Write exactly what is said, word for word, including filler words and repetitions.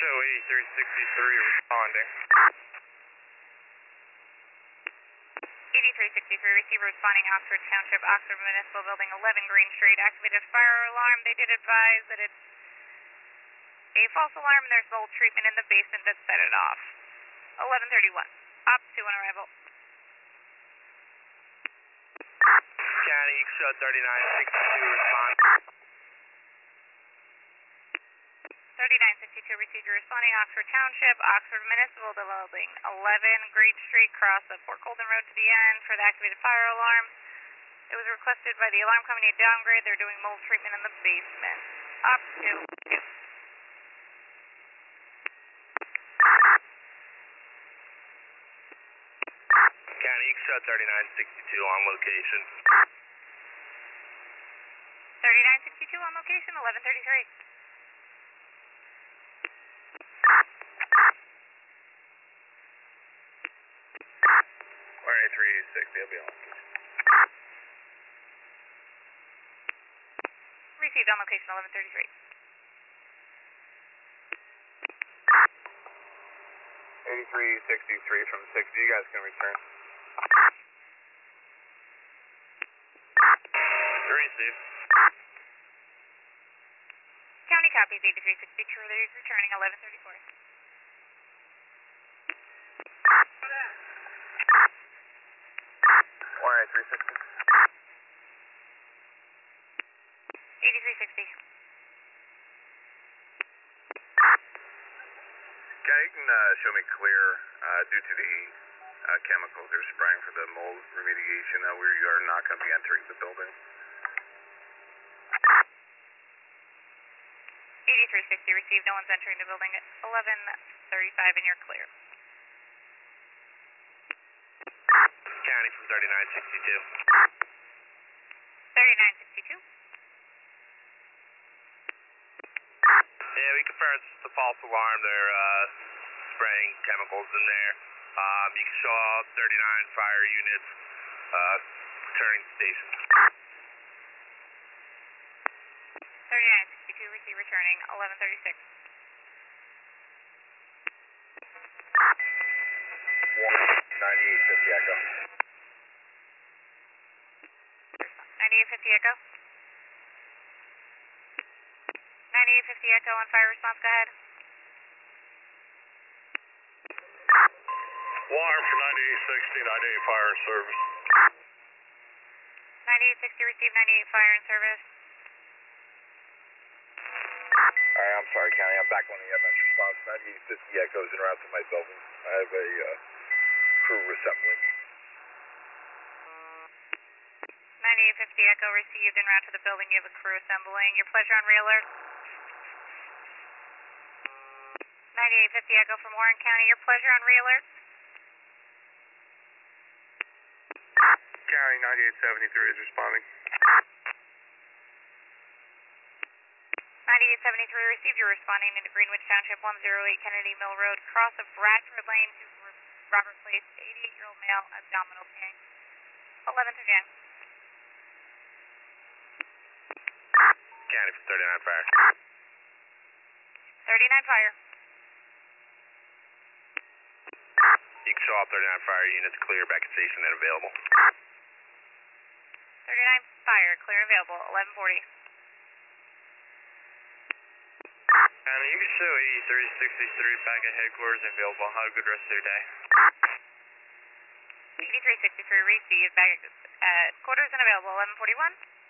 show eighty-three sixty-three responding. eighty-three sixty-three, receiver responding Oxford Township, Oxford Municipal Building, eleven Green Street, activated fire alarm. They did advise that it's a false alarm and there's mold treatment in the basement that set it off. eleven thirty-one, up to on arrival. County, you can show thirty-nine sixty-two respond. thirty-nine sixty-two, receiver responding Oxford Township, Oxford Municipal Building, eleven Green Street, cross of Fort Colden Road to the end for the activated fire alarm. It was requested by the alarm company to downgrade. They're doing mold treatment in the basement. Up to two. County, you can show thirty-nine sixty-two on location. thirty-nine sixty-two on location, eleven thirty-three. one eighty-three sixty, I'll be on. Received on location, eleven thirty-three. eighty-three sixty-three from sixty, you guys can return. Receive. County copies, eighty-three sixty-two, they're returning, eleven thirty-four. one eighty-three sixty. eighty-three sixty. County, you can uh, show me clear uh, due to the uh, chemicals they're spraying for the mold remediation. Uh, we are not going to be entering the building. eighty-three sixty, received, no one's entering the building at eleven thirty-five and you're clear. County from thirty-nine sixty-two. thirty-nine sixty-two. Yeah, we confirm it's just a false alarm. They're uh, spraying chemicals in there. Um, you can show all thirty-nine fire units uh, returning to station. thirty-nine sixty-two, receive, returning, eleven thirty-six. ninety-eight fifty Echo. ninety-eight fifty Echo. ninety-eight fifty Echo on fire response, go ahead. Alarm for ninety-eight sixty, ninety-eight fire and service. ninety-eight sixty, receive, ninety-eight fire and service. Alright, I'm sorry, County. I'm back on the M S response. ninety-eight fifty Echoes en route to my building. I have a uh, crew reassembling. ninety-eight fifty Echo received en route to the building. You have a crew assembling. Your pleasure on re-alert. ninety-eight fifty Echo from Warren County. Your pleasure on re-alert. County ninety-eight seventy-three is responding. ninety-eight seventy-three received. You're responding into Greenwich Township, one oh eight Kennedy Mill Road, cross of Bradford Lane to Robert Place, eighty-eight-year-old male, abdominal pain. eleven thirty-nine. County for thirty-nine fire. thirty-nine fire. You can show all thirty-nine fire units clear, back at station and available. thirty-nine fire, clear available, eleven forty. County, you can show eighty-three sixty-three back at headquarters and available. Have a good rest of your day. eighty-three sixty-three received, back at quarters and available, eleven forty-one.